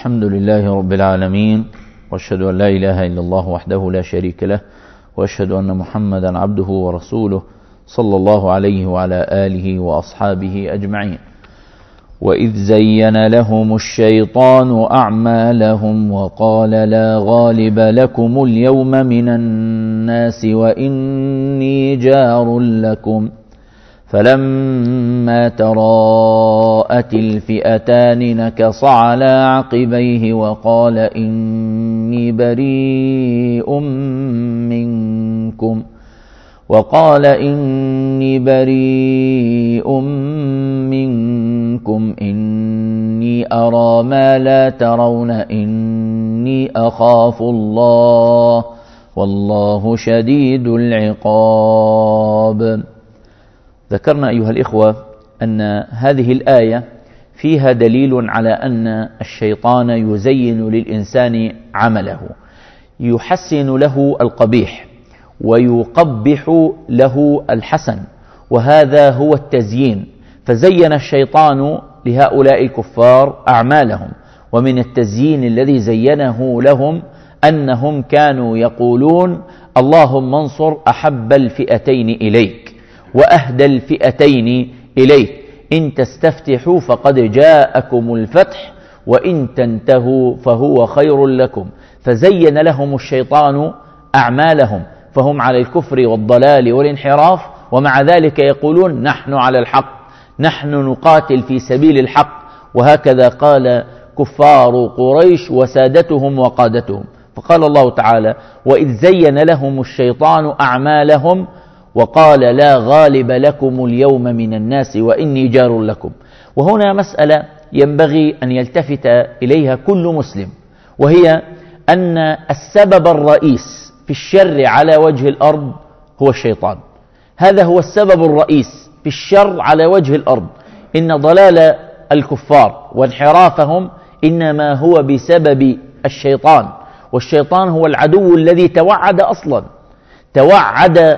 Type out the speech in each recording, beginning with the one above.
الحمد لله رب العالمين، وأشهد أن لا إله إلا الله وحده لا شريك له، وأشهد أن محمدا عبده ورسوله صلى الله عليه وعلى آله وأصحابه أجمعين. وإذ زين لهم الشيطان أعمالهم وقال لا غالب لكم اليوم من الناس وإني جار لكم، فلما تراءت الفئتان نكص على عقبيه وقال إني بريء منكم إني أرى ما لا ترون إني أخاف الله والله شديد العقاب. ذكرنا أيها الإخوة أن هذه الآية فيها دليل على أن الشيطان يزين للإنسان عمله، يحسن له القبيح ويقبح له الحسن، وهذا هو التزيين. فزين الشيطان لهؤلاء الكفار أعمالهم، ومن التزيين الذي زينه لهم أنهم كانوا يقولون اللهم انصر أحب الفئتين إليك وأهدى الفئتين إليك، إن تستفتحوا فقد جاءكم الفتح وإن تنتهوا فهو خير لكم. فزين لهم الشيطان أعمالهم، فهم على الكفر والضلال والانحراف، ومع ذلك يقولون نحن على الحق، نحن نقاتل في سبيل الحق. وهكذا قال كفار قريش وسادتهم وقادتهم. فقال الله تعالى وإذ زين لهم الشيطان أعمالهم وقال لا غالب لكم اليوم من الناس وإني جار لكم. وهنا مسألة ينبغي أن يلتفت إليها كل مسلم، وهي أن السبب الرئيس في الشر على وجه الأرض هو الشيطان. هذا هو السبب الرئيس في الشر على وجه الأرض. إن ضلال الكفار وانحرافهم إنما هو بسبب الشيطان، والشيطان هو العدو الذي توعد أصلا، توعد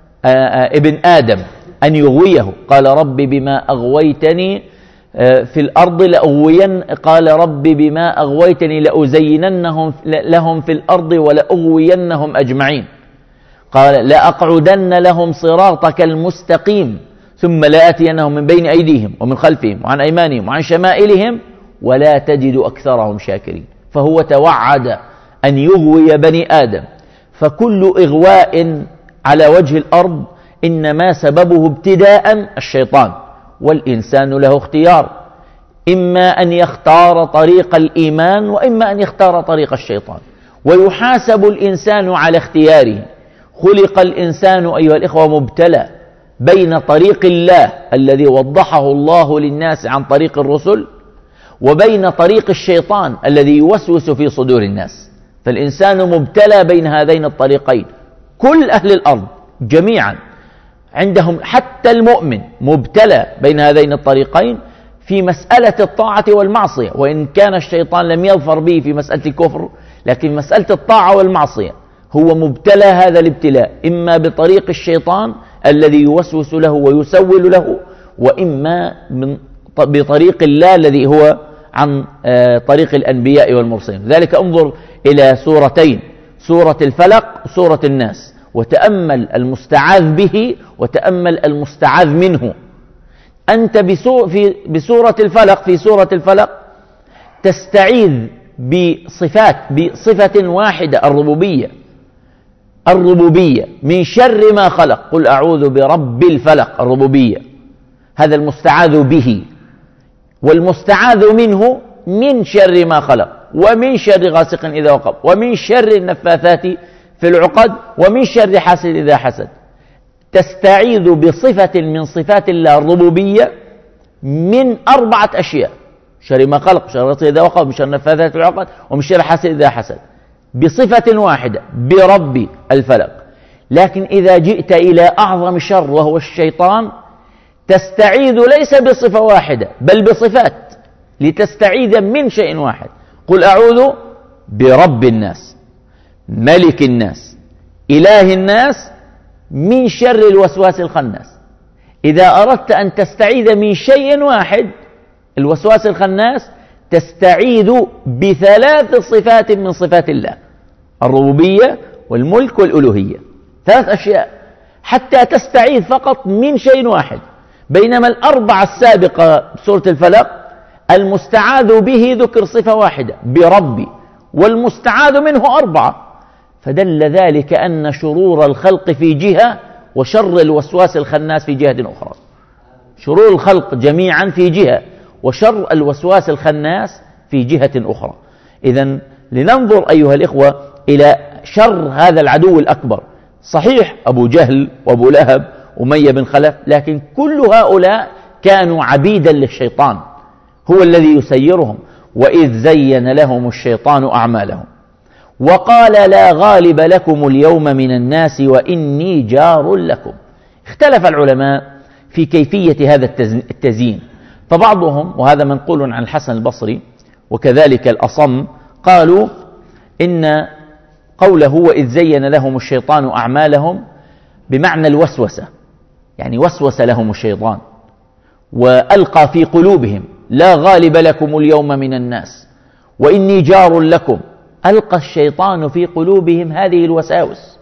ابن آدم أن يغويه. قال رب بما أغويتني في الأرض قال رب بما أغويتني لأزيننهم لهم في الأرض ولأغوينهم أجمعين. قال لأقعدن لهم صراطك المستقيم ثم لآتينهم من بين أيديهم ومن خلفهم وعن أيمانهم وعن شمائلهم ولا تجد أكثرهم شاكرين. فهو توعد أن يغوي بني آدم. فكل إغواء على وجه الأرض إنما سببه ابتداء الشيطان، والإنسان له اختيار، إما أن يختار طريق الإيمان وإما أن يختار طريق الشيطان، ويحاسب الإنسان على اختياره. خلق الإنسان أيها الإخوة مبتلى بين طريق الله الذي وضحه الله للناس عن طريق الرسل، وبين طريق الشيطان الذي يوسوس في صدور الناس. فالإنسان مبتلى بين هذين الطريقين. كل أهل الأرض جميعا عندهم، حتى المؤمن مبتلى بين هذين الطريقين في مسألة الطاعة والمعصية، وإن كان الشيطان لم يظفر به في مسألة الكفر، لكن مسألة الطاعة والمعصية هو مبتلى هذا الابتلاء، إما بطريق الشيطان الذي يوسوس له ويسول له، وإما بطريق الله الذي هو عن طريق الأنبياء والمرسلين. ذلك انظر إلى سورتين، سورة الفلق وسورة الناس، وتأمل المستعاذ به وتأمل المستعاذ منه. أنت بسورة الفلق، في سورة الفلق تستعيذ بصفة واحدة، الربوبية من شر ما خلق. قل أعوذ برب الفلق، الربوبية، هذا المستعاذ به. والمستعاذ منه من شر ما خلق، ومن شر غاسق إذا وقب، ومن شر النفاثات في العقد، ومن شر حاسد إذا حسد. تستعيذ بصفة من صفات الله الربوبية من 4 أشياء: شر ما خلق، شر غاسق إذا وقب، من شر النفاثات في العقد، ومن شر حاسد إذا حسد، بصفة واحدة، برب الفلق. لكن إذا جئت إلى أعظم شر وهو الشيطان، تستعيذ ليس بصفة واحدة بل بصفات، لتستعيذ من شيء واحد. قل أعوذ برب الناس، ملك الناس، إله الناس، من شر الوسواس الخناس. إذا أردت أن تستعيذ من شيء واحد، الوسواس الخناس، تستعيذ بثلاث صفات من صفات الله: الربوبية والملك والألوهية، 3 أشياء، حتى تستعيذ فقط من شيء واحد. بينما الأربعة السابقة بسورة الفلق المستعاذ به ذكر صفة واحدة بربي، والمستعاذ منه 4، فدل ذلك أن شرور الخلق في جهة وشر الوسواس الخناس في جهة أخرى. شرور الخلق جميعا في جهة، وشر الوسواس الخناس في جهة أخرى. إذن لننظر أيها الإخوة إلى شر هذا العدو الأكبر. صحيح أبو جهل وأبو لهب أمية بن خلف، لكن كل هؤلاء كانوا عبيدا للشيطان، هو الذي يسيرهم. وإذ زين لهم الشيطان أعمالهم وقال لا غالب لكم اليوم من الناس وإني جار لكم. اختلف العلماء في كيفية هذا التزيين، فبعضهم، وهذا منقول عن الحسن البصري وكذلك الأصم، قالوا إن قوله وإذ زين لهم الشيطان أعمالهم بمعنى الوسوسة، يعني وسوس لهم الشيطان وألقى في قلوبهم لا غالب لكم اليوم من الناس وإني جار لكم، ألقى الشيطان في قلوبهم هذه الوساوس.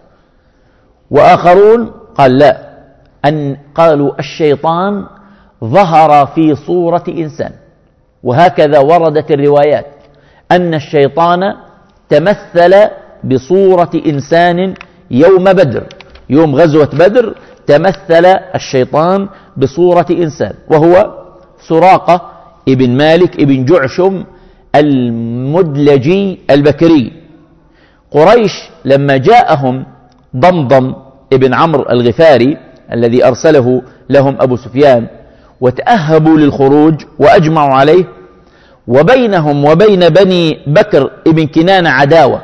وآخرون قال لا، قالوا الشيطان ظهر في صورة إنسان، وهكذا وردت الروايات أن الشيطان تمثل بصورة إنسان يوم بدر، يوم غزوة بدر تمثل الشيطان بصورة إنسان، وهو سراقة ابن مالك ابن جعشم المدلجي البكري. قريش لما جاءهم ضمضم ابن عمرو الغفاري الذي أرسله لهم أبو سفيان وتأهبوا للخروج وأجمعوا عليه، وبينهم وبين بني بكر ابن كنانة عداوة،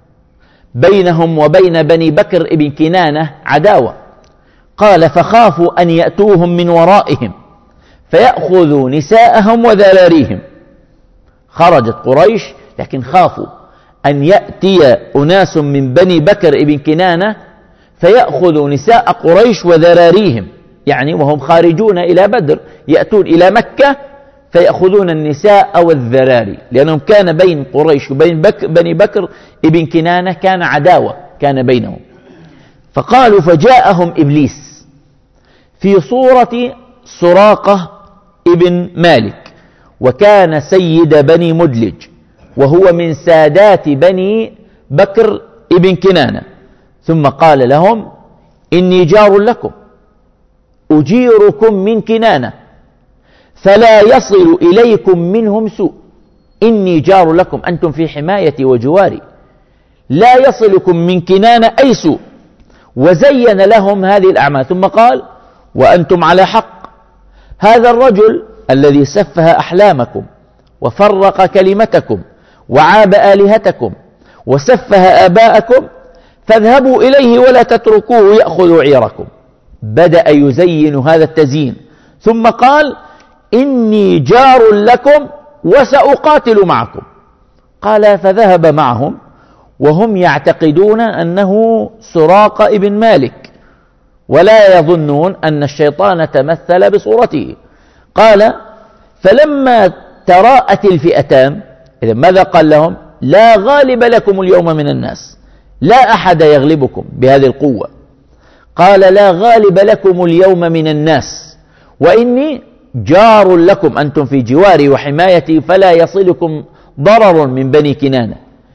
بينهم وبين بني بكر ابن كنانة عداوة، قال فخافوا أن يأتوهم من ورائهم فيأخذوا نساءهم وذراريهم. خرجت قريش لكن خافوا أن يأتي أناس من بني بكر ابن كنانة فيأخذوا نساء قريش وذراريهم، يعني وهم خارجون إلى بدر يأتون إلى مكة فيأخذون النساء والذراري، لأنهم كان بين قريش وبين بني بكر ابن كنانة كان عداوة كان بينهم. فقالوا فجاءهم إبليس في صورة سراقة ابن مالك، وكان سيد بني مدلج، وهو من سادات بني بكر ابن كنانة، ثم قال لهم إني جار لكم أجيركم من كنانة فلا يصل إليكم منهم سوء، إني جار لكم، أنتم في حمايتي وجواري، لا يصلكم من كنانة أي سوء. وزين لهم هذه الأعمال، ثم قال وأنتم على حق، هذا الرجل الذي سفه أحلامكم وفرق كلمتكم وعاب آلهتكم وسفه آباءكم فاذهبوا إليه ولا تتركوه يأخذ عيركم. بدأ يزين هذا التزيين، ثم قال إني جار لكم وسأقاتل معكم. قال فذهب معهم وهم يعتقدون أنه سراقة ابن مالك ولا يظنون أن الشيطان تمثل بصورته. قال فلما تراءت الفئتان، إذا ماذا قال لهم؟ لا غالب لكم اليوم من الناس، لا أحد يغلبكم بهذه القوة. قال لا غالب لكم اليوم من الناس وإني جار لكم، أنتم في جواري وحمايتي فلا يصلكم ضرر من بني كنانة،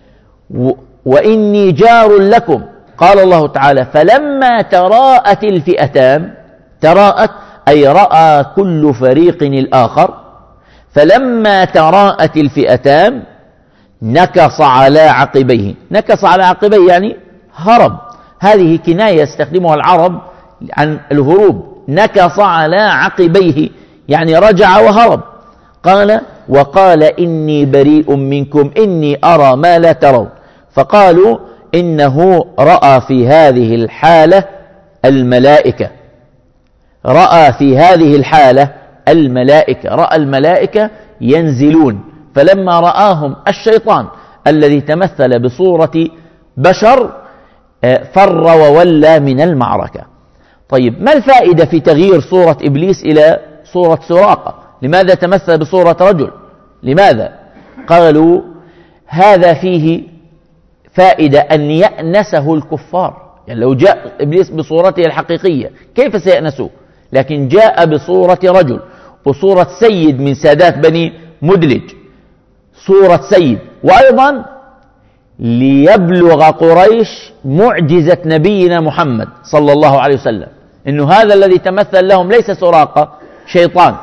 وإني جار لكم. قال الله تعالى فلما تراءت الفئتان، تراءت أي رأى كل فريق الآخر، فلما تراءت الفئتان نكص على عقبيه. نكص على عقبيه يعني هرب، هذه كناية يستخدمها العرب عن الهروب. نكص على عقبيه يعني رجع وهرب. قال وقال إني بريء منكم إني أرى ما لا ترون. فقالوا إنه رأى في هذه الحالة الملائكة، رأى في هذه الحالة الملائكة، رأى الملائكة ينزلون. فلما رآهم الشيطان الذي تمثل بصورة بشر فر وولى من المعركة. طيب ما الفائدة في تغيير صورة إبليس إلى صورة سراقة؟ لماذا تمثل بصورة رجل؟ لماذا؟ قالوا هذا فيه فائدة أن يأنسه الكفار، يعني لو جاء إبليس بصورته الحقيقية كيف سيأنسوه؟ لكن جاء بصورة رجل وصورة سيد من سادات بني مدلج، صورة سيد. وأيضا ليبلغ قريش معجزة نبينا محمد صلى الله عليه وسلم، إنه هذا الذي تمثل لهم ليس سراقة، شيطان.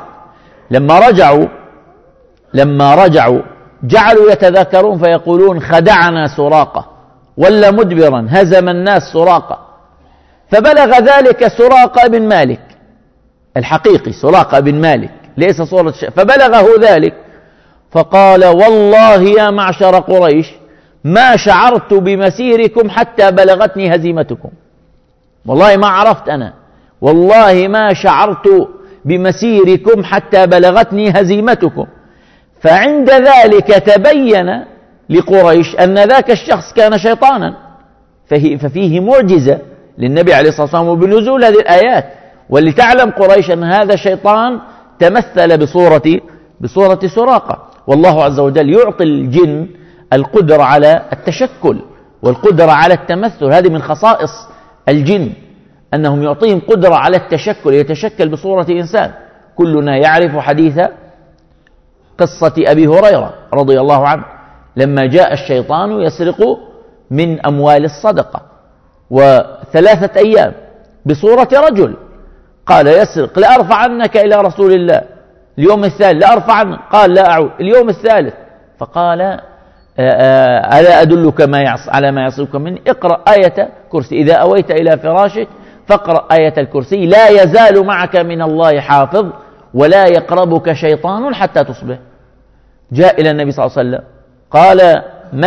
لما رجعوا جعلوا يتذاكرون فيقولون خدعنا سراقة ولا مدبرا هزم الناس سراقة. فبلغ ذلك سراقة بن مالك الحقيقي، سراقة بن مالك ليس صورة فبلغه ذلك فقال والله يا معشر قريش ما شعرت بمسيركم حتى بلغتني هزيمتكم، والله ما عرفت أنا، والله ما شعرت بمسيركم حتى بلغتني هزيمتكم. فعند ذلك تبين لقريش أن ذاك الشخص كان شيطانا، ففيه معجزة للنبي عليه الصلاة والسلام وبنزول هذه الآيات، ولتعلم قريش أن هذا شيطان تمثل بصورة سراقة. والله عز وجل يعطي الجن القدرة على التشكل والقدرة على التمثل، هذه من خصائص الجن أنهم يعطيهم قدرة على التشكل، يتشكل بصورة إنسان. كلنا يعرف حديث قصة أبي هريرة رضي الله عنه لما جاء الشيطان يسرق من أموال الصدقة، و3 أيام بصورة رجل قال يسرق لأرفعنك إلى رسول الله. اليوم الثالث لأرفعنك، قال لا أعود. اليوم الثالث فقال ألا أدلك على ما يصلك مني؟ اقرأ آية كرسي، إذا أويت إلى فراشك فاقرأ آية الكرسي لا يزال معك من الله حافظ ولا يقربك شيطان حتى تصبح. جاء إلى النبي صلى الله عليه وسلم قال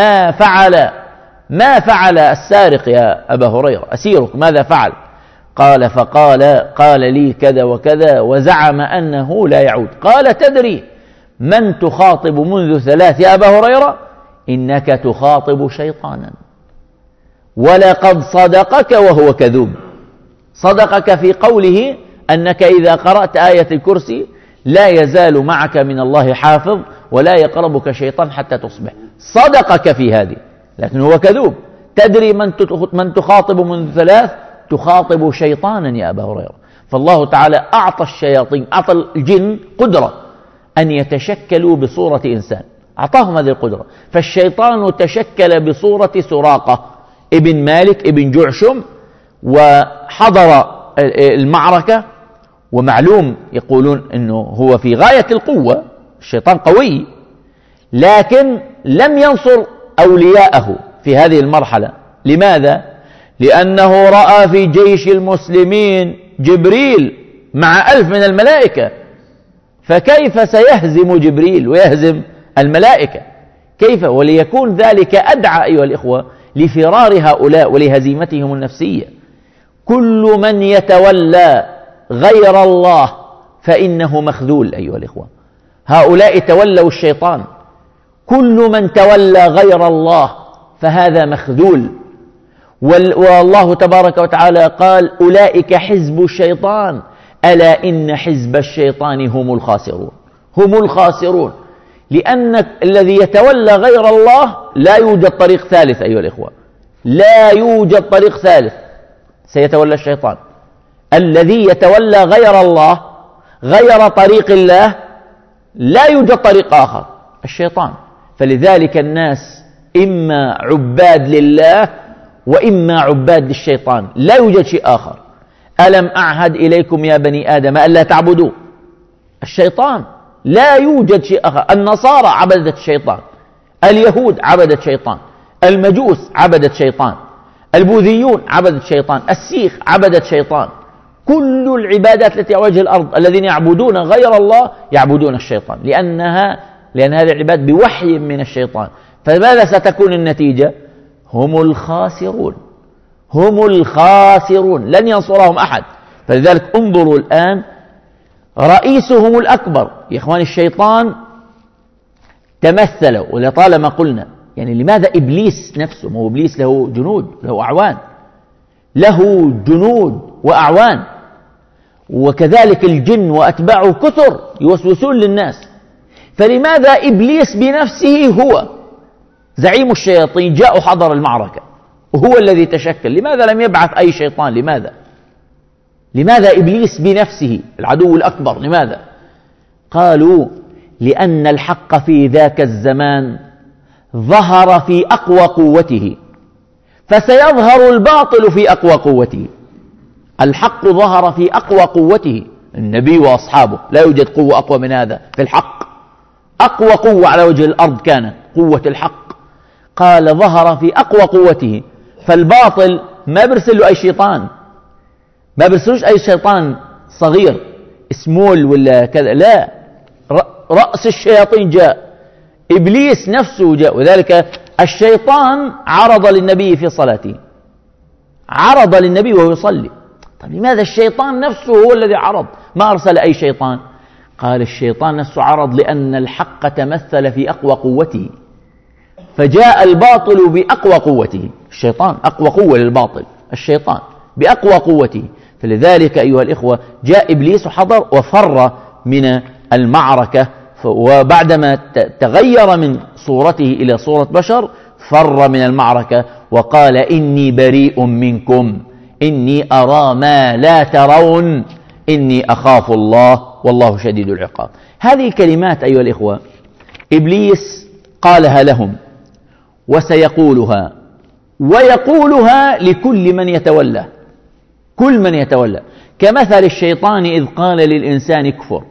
ما فعل السارق يا أبا هريرة، أسيرك ماذا فعل؟ قال لي كذا وكذا وزعم أنه لا يعود. قال تدري من تخاطب منذ 3 يا أبا هريرة؟ إنك تخاطب شيطانا، ولقد صدقك وهو كذوب. صدقك في قوله أنك إذا قرأت آية الكرسي لا يزال معك من الله حافظ ولا يقربك شيطان حتى تصبح، صدقك في هذه، لكن هو كذوب. تدري من تخاطب منذ 3؟ تخاطب شيطانا يا أبا هريرة. فالله تعالى أعطى الشياطين، أعطى الجن قدرة أن يتشكلوا بصورة إنسان، أعطاهم هذه القدرة. فالشيطان تشكل بصورة سراقة ابن مالك ابن جعشم، وحضر المعركة، ومعلوم يقولون أنه هو في غاية القوة، الشيطان قوي، لكن لم ينصر أولياءه في هذه المرحلة. لماذا؟ لأنه رأى في جيش المسلمين جبريل مع 1000 من الملائكة، فكيف سيهزم جبريل ويهزم الملائكة؟ كيف؟ وليكون ذلك أدعى أيها الإخوة لفرار هؤلاء ولهزيمتهم النفسية. كل من يتولى غير الله فإنه مخذول أيها الإخوة. هؤلاء تولوا الشيطان، كل من تولى غير الله فهذا مخذول. والله تبارك وتعالى قال أولئك حزب الشيطان ألا إن حزب الشيطان هم الخاسرون. هم الخاسرون، لأن الذي يتولى غير الله لا يوجد طريق ثالث أيها الإخوة، لا يوجد طريق ثالث، سيتولى الشيطان. الذي يتولى غير الله غير طريق الله لا يوجد طريق آخر، الشيطان. فلذلك الناس إما عباد لله وإما عباد للشيطان، لا يوجد شيء آخر. ألم أعهد إليكم يا بني آدم ألا تعبدوا الشيطان؟ لا يوجد شيء آخر. النصارى عبدت الشيطان، اليهود عبدت شيطان، المجوس عبدت شيطان، البوذيون عبدت شيطان، السيخ عبدت شيطان. كل العبادات التي على وجه الأرض الذين يعبدون غير الله يعبدون الشيطان، لأن هذه العبادة بوحي من الشيطان. فماذا ستكون النتيجة؟ هم الخاسرون، هم الخاسرون، لن ينصرهم أحد. فلذلك انظروا الآن رئيسهم الأكبر يا إخوان الشيطان تمثل، ولطالما قلنا يعني لماذا إبليس نفسه؟ ما هو إبليس له جنود، له أعوان، له جنود وأعوان، وكذلك الجن وأتباعه كثر يوسوسون للناس. فلماذا إبليس بنفسه هو زعيم الشياطين جاء حضر المعركة وهو الذي تشكل؟ لماذا لم يبعث أي شيطان؟ لماذا إبليس بنفسه العدو الأكبر؟ لماذا؟ قالوا لأن الحق في ذاك الزمان ظهر في أقوى قوته، فسيظهر الباطل في أقوى قوته. الحق ظهر في أقوى قوته، النبي وأصحابه، لا يوجد قوة أقوى من هذا في الحق. أقوى قوة على وجه الأرض كانت قوة الحق. قال ظهر في أقوى قوته، فالباطل ما برسل له أي شيطان، ما برسلوش أي شيطان صغير سمول ولا كذا، لا، رأس الشياطين جاء، إبليس نفسه جاء. وذلك الشيطان عرض للنبي في صلاته، عرض للنبي وهو يصلي. طيب لماذا الشيطان نفسه هو الذي عرض؟ ما أرسل أي شيطان. قال الشيطان نفسه عرض لأن الحق تمثل في أقوى قوته، فجاء الباطل بأقوى قوته. الشيطان أقوى قوة للباطل، الشيطان بأقوى قوته. فلذلك أيها الإخوة جاء إبليس وحضر وفر من المعركة، وبعدما تغير من صورته إلى صورة بشر فر من المعركة وقال إني بريء منكم إني أرى ما لا ترون إني أخاف الله والله شديد العقاب. هذه الكلمات أيها الإخوة إبليس قالها لهم وسيقولها، ويقولها لكل من يتولى، كل من يتولى، كمثل الشيطان إذ قال للإنسان اكفر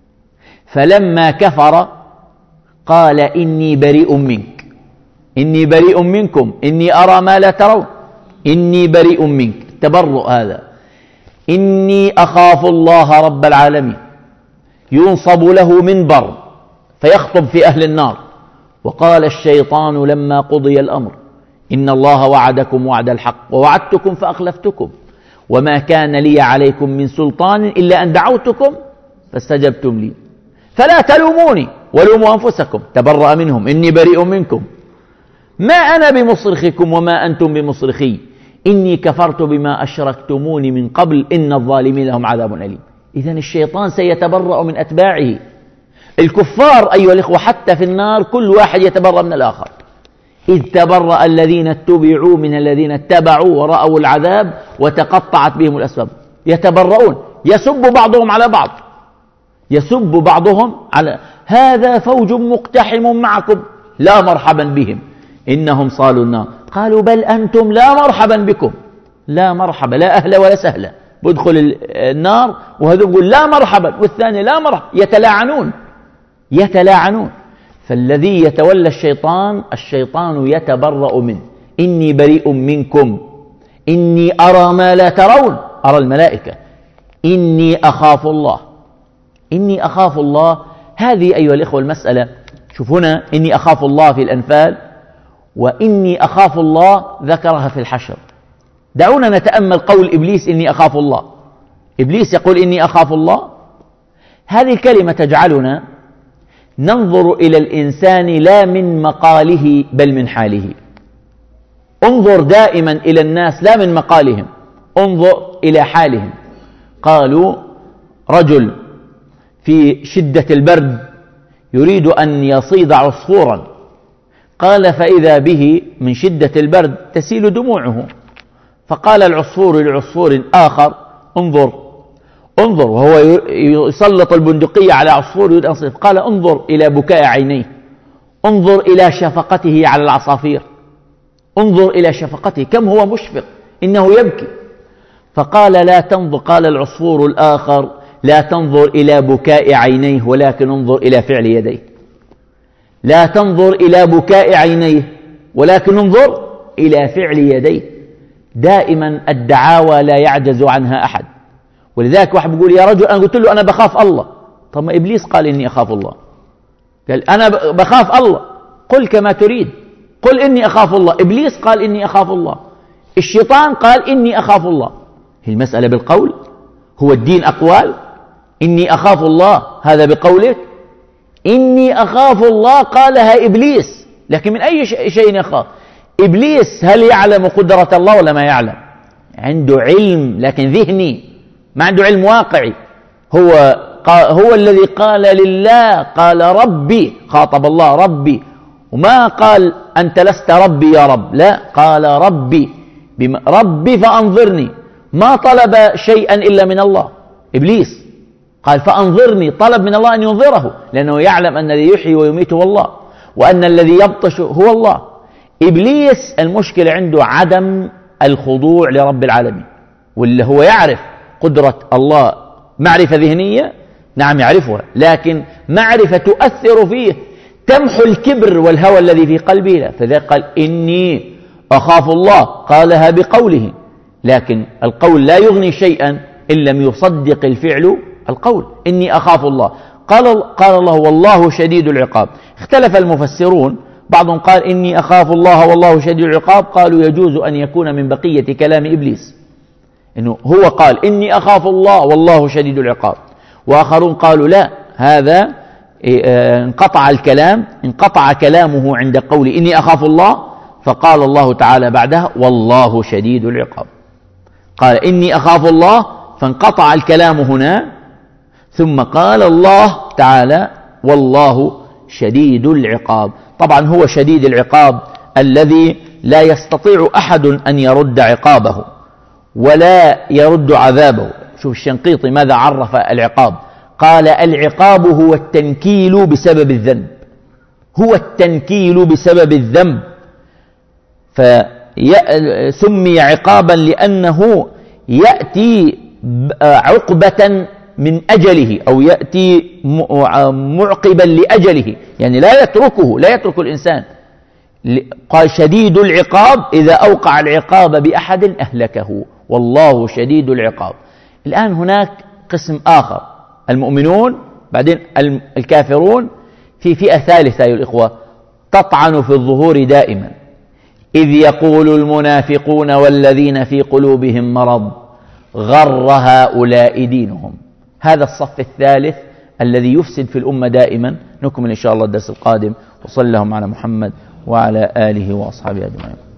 فلما كفر قال إني بريء منك إني بريء منكم إني أرى ما لا ترون إني بريء منك. تبرؤ هذا. إني أخاف الله رب العالمين. ينصب له منبر فيخطب في أهل النار. وقال الشيطان لما قضي الأمر إن الله وعدكم وعد الحق ووعدتكم فأخلفتكم وما كان لي عليكم من سلطان إلا أن دعوتكم فاستجبتم لي فلا تلوموني ولوموا أنفسكم. تبرأ منهم إني بريء منكم ما أنا بمصرخكم وما أنتم بمصرخي إني كفرت بما أشركتموني من قبل إن الظالمين لهم عذاب أليم. إذن الشيطان سيتبرأ من أتباعه. الكفار أيها الإخوة حتى في النار كل واحد يتبرأ من الآخر. إذ تبرأ الذين اتبعوا من الذين اتبعوا ورأوا العذاب وتقطعت بهم الأسباب. يتبرؤون، يسب بعضهم على بعض، يسب بعضهم على هذا فوج مقتحم معكم لا مرحبا بهم إنهم صالوا النار. قالوا بل أنتم لا مرحبا بكم، لا مرحبا، لا أهلا ولا سهلا، بدخل النار وهذا يقول لا مرحبا والثاني لا مرحبا، يتلاعنون. فالذي يتولى الشيطان يتبرأ منه. إني بريء منكم إني أرى ما لا ترون، أرى الملائكة. إني أخاف الله، إني أخاف الله. هذه أيها الإخوة المسألة. شوف هنا إني أخاف الله في الأنفال، وإني أخاف الله ذكرها في الحشر. دعونا نتأمل قول إبليس إني أخاف الله. إبليس يقول إني أخاف الله. هذه الكلمة تجعلنا ننظر إلى الإنسان لا من مقاله بل من حاله. انظر دائما إلى الناس لا من مقالهم، انظر إلى حالهم. قالوا رجل في شدة البرد يريد أن يصيد عصفورا، قال فإذا به من شدة البرد تسيل دموعه، فقال العصفور لعصفور آخر انظر، وهو يسلط البندقية على عصفور يريد أن يصيد، قال انظر إلى بكاء عينيه، انظر إلى شفقته على العصافير، انظر إلى شفقته كم هو مشفق إنه يبكي. فقال لا تنظر، قال العصفور الآخر لا تنظر إلى بكاء عينيه ولكن انظر إلى فعل يديه. لا تنظر إلى بكاء عينيه ولكن انظر إلى فعل يديه. دائما الدعاوى لا يعجز عنها أحد. ولذلك واحد بيقول يا رجل أنا قلت له أنا بخاف الله. طب ما إبليس قال إني أخاف الله، قال أنا بخاف الله، قل كما تريد، قل إني أخاف الله. إبليس قال إني أخاف الله، الشيطان قال إني أخاف الله. هي المسألة بالقول؟ هو الدين أقوال؟ إني أخاف الله هذا بقولك؟ إني أخاف الله قالها إبليس، لكن من أي شيء يخاف؟ إبليس هل يعلم قدرة الله ولا ما يعلم؟ عنده علم لكن ذهني، ما عنده علم واقعي. هو هو الذي قال لله، قال ربي، خاطب الله ربي، وما قال أنت لست ربي يا رب، لا، قال ربي، ربي فأنظرني، ما طلب شيئا إلا من الله. إبليس قال فأنظرني، طلب من الله أن ينظره، لأنه يعلم أن الذي يحيي ويميت هو الله، وأن الذي يبطش هو الله. إبليس المشكلة عنده عدم الخضوع لرب العالمين، واللي هو يعرف قدرة الله معرفة ذهنية، نعم يعرفها، لكن معرفة تؤثر فيه، تمحو الكبر والهوى الذي في قلبه. لا، فذلك قال إني أخاف الله، قالها بقوله، لكن القول لا يغني شيئا إن لم يصدق الفعل القول. إني أخاف الله، قال الله والله شديد العقاب. اختلف المفسرون، بعضهم قال إني أخاف الله والله شديد العقاب، قالوا يجوز أن يكون من بقية كلام إبليس، إنه هو قال إني أخاف الله والله شديد العقاب، وآخرون قالوا لا، هذا انقطع كلامه عند قول إني أخاف الله، فقال الله تعالى بعدها والله شديد العقاب. قال إني أخاف الله فانقطع الكلام هنا، ثم قال الله تعالى والله شديد العقاب. طبعا هو شديد العقاب الذي لا يستطيع أحد أن يرد عقابه ولا يرد عذابه. شوف الشنقيطي ماذا عرف العقاب، قال العقاب هو التنكيل بسبب الذنب، هو التنكيل بسبب الذنب، فسمي عقابا لأنه يأتي عقبة من أجله، أو يأتي معقبا لأجله، يعني لا يترك الإنسان. قال شديد العقاب إذا أوقع العقاب بأحد أهلكه، والله شديد العقاب. الآن هناك قسم آخر، المؤمنون، بعدين الكافرون، في فئة ثالثة أيها الإخوة تطعن في الظهور دائما، إذ يقول المنافقون والذين في قلوبهم مرض غر هؤلاء دينهم. هذا الصف الثالث الذي يفسد في الأمة دائما. نكمل إن شاء الله الدرس القادم، وصلى اللهم على محمد وعلى آله وأصحابه أجمعين.